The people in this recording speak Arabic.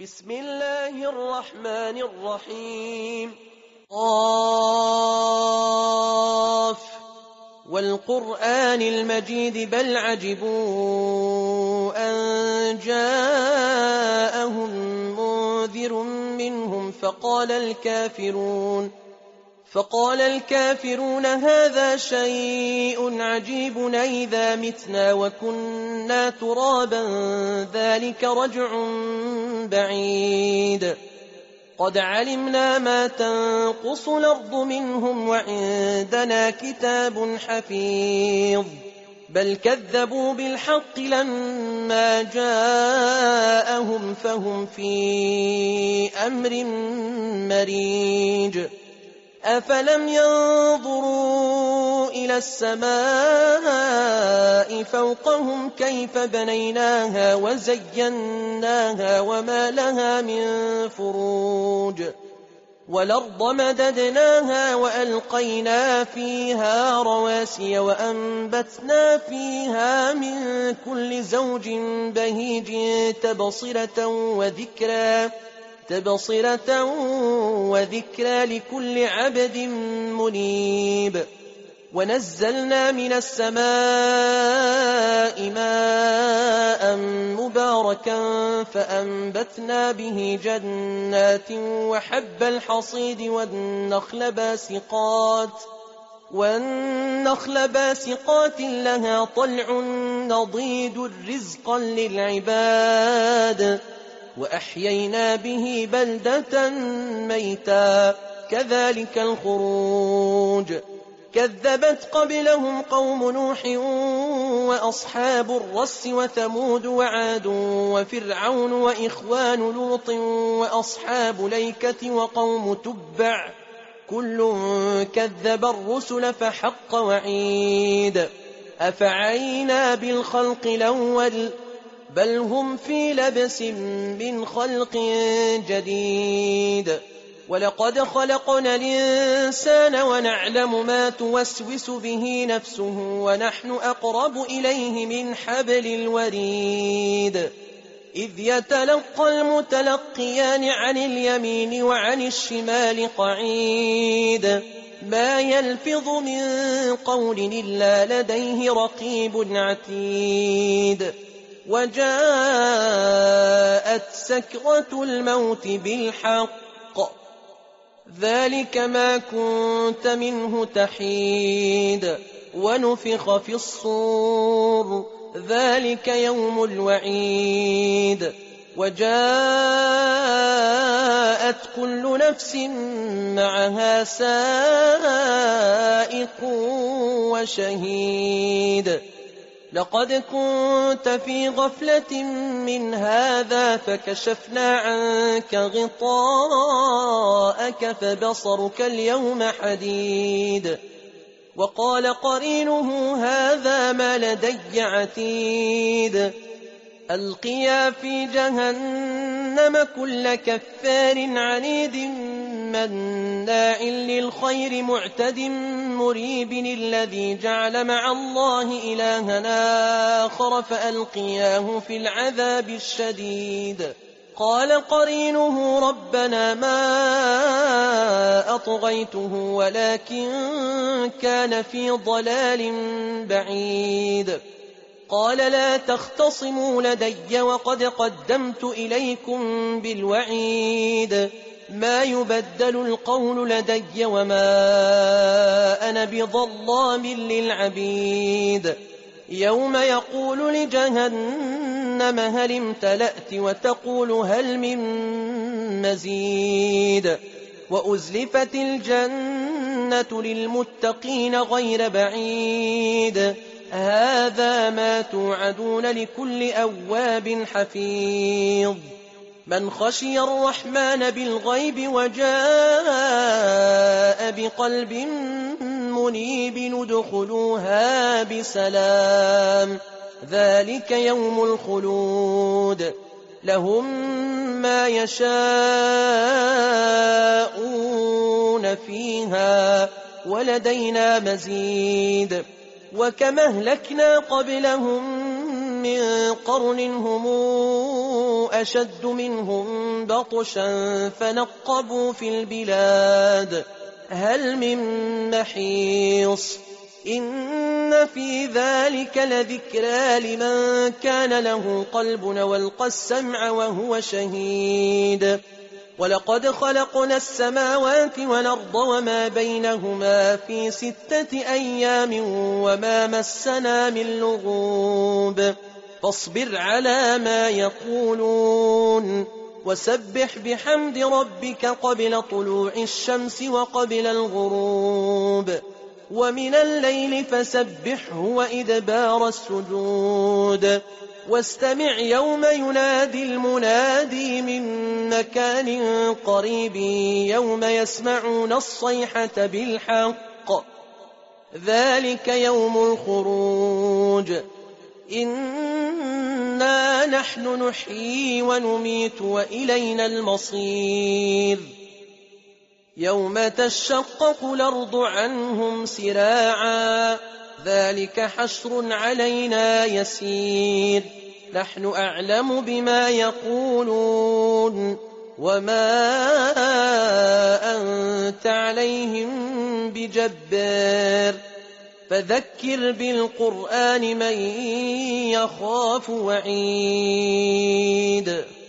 بسم الله الرحمن الرحيم. قاف والقرآن المجيد بل عجبوا أن جاءهم منذر منهم فقال الكافرون هذا شيء عجيب أئذا متنا وكنا ترابا ذلك رجع بعيد قد علمنا ما تنقص الأرض منهم وعندنا كتاب حفيظ بل كذبوا بالحق لما جاءهم فهم في أمر مريج أفلم ينظروا إلى السماء فوقهم كيف بنيناها وزيناها وما لها من فروج والأرض مددناها وألقينا فيها رواسي وأنبتنا فيها من كل زوج بهيج تبصرة وذكرى لكل عبد منيب ونزلنا من السماء ماء مباركا فأنبتنا به جنات وحب الحصيد والنخل باسقات لها طلع نضيد رزقا للعباد وأحيينا به بلدة ميتا كذلك الخروج كذبت قبلهم قوم نوح وأصحاب الرس وثمود وعاد وفرعون وإخوان لوط وأصحاب ليكة وقوم تبع كل كذب الرسل فحق وعيد أفعينا بالخلق الأول بل هم في لبس من خلق جديد ولقد خلقنا الإنسان ونعلم ما توسوس به نفسه ونحن أقرب إليه من حبل الوريد إذ يتلقى المتلقيان عن اليمين وعن الشمال قعيد ما يلفظ من قول إلا لديه رقيب عتيد وجاءت سكرة الموت بالحق ذلك ما كنت منه تحيد ونفخ في الصور ذلك يوم الوعيد وجاءت كل نفس معها سائق وشهيد لقد كنت في غفلة من هذا فكشفنا عنك غطاءك فبصرك اليوم حديد وقال قرينه هذا ما لدي عتيد ألقيا في جهنم كل كفار عنيد مناع للخير معتد مريب الذي جعل مع الله إلها آخر فألقياه في العذاب الشديد قال قرينه ربنا ما أطغيته ولكن كان في ضلال بعيد قال لا تختصموا لدي وقد قدمت إليكم بالوعيد ما يبدل القول لدي وما أنا بظلام للعبيد يوم يقول لجهنم هل امتلأت وتقول هل من مزيد وأزلفت الجنة للمتقين غير بعيد هذا ما توعدون لكل أواب حفيظ من خشي الرحمن بالغيب وجاء بقلب منيب ادخلوها بسلام ذلك يوم الخلود لهم ما يشاءون فيها ولدينا مزيد وكما أهلكنا قبلهم من قرن هم أشد منهم بطشا فنقبوا في البلاد هل من محيص إن في ذلك لذكرى لمن كان له قلب والقى السمع وهو شهيد ولقد خلقنا السماوات والأرض وما بينهما في 6 أيام وما مسنا من لغوب فاصبر على ما يقولون وسبح بحمد ربك قبل طلوع الشمس وقبل الغروب ومن الليل فسبحه وإدبار السجود واستمع يوم ينادي المنادي من مكان قريب يوم يسمعون الصيحة بالحق ذلك يوم الخروج إنا نحن نحيي ونميت وإلينا المصير يوم تشقق الأرض عنهم سراعا ذلك حشر علينا يسير نحن أعلم بما يقولون وما أنت عليهم بجبار فذكر بالقرآن من يخاف وعيد